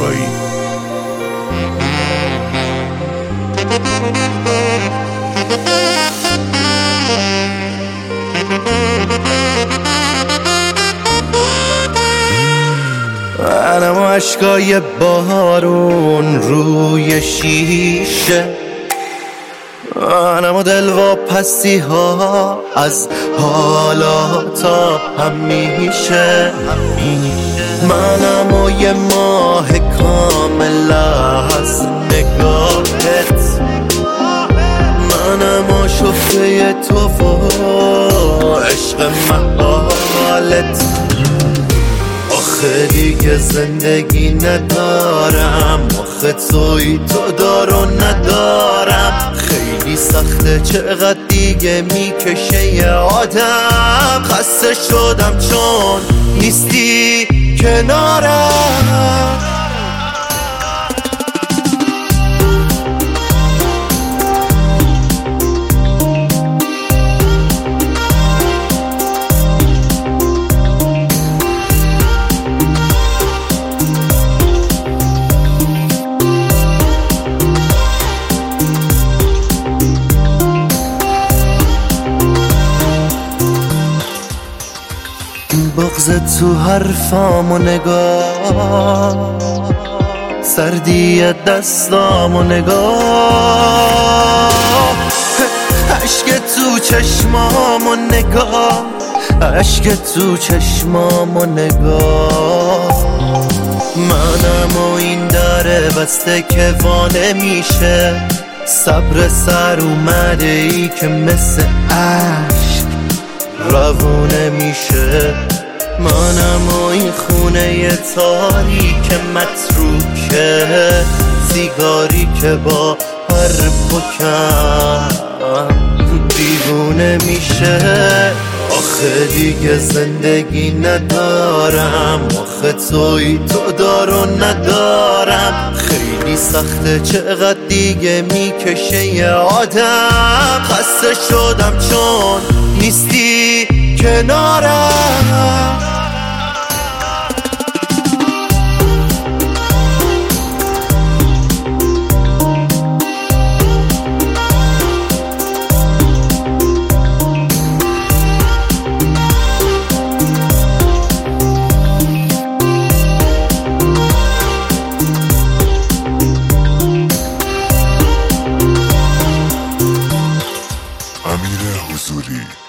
زیبایی. منم و عشقای بارون روی شیشه، منم و دلواپسی ها از حالاتا همیشه. منم و یه ماه کامل از نگاهت، منم و شفته تو و عشق محالت. آخه دیگه زندگی ندارم، آخه توی تو دارو ندارم. خیلی سخته چقدر دیگه میکشه یه آدم. خسته شدم چون نیستی کنارم. بغض تو حرفام و نگاه، سردی دستام و نگاه، عشق تو چشمام و نگاه، عشق تو چشمام و نگاه. منم و این در بسته که وانه میشه، صبر سر اومده ای که مثل عشق روونه میشه. منم و این خونه تاریک متروکه، سیگاری که با هر پکم دیوونه میشه. آخه دیگه زندگی ندارم، آخه توی تو دارو ندارم. خیلی سخته چقدر دیگه میکشه یه آدم. خسته شدم چون نیستی کنارم. امیر حضوری.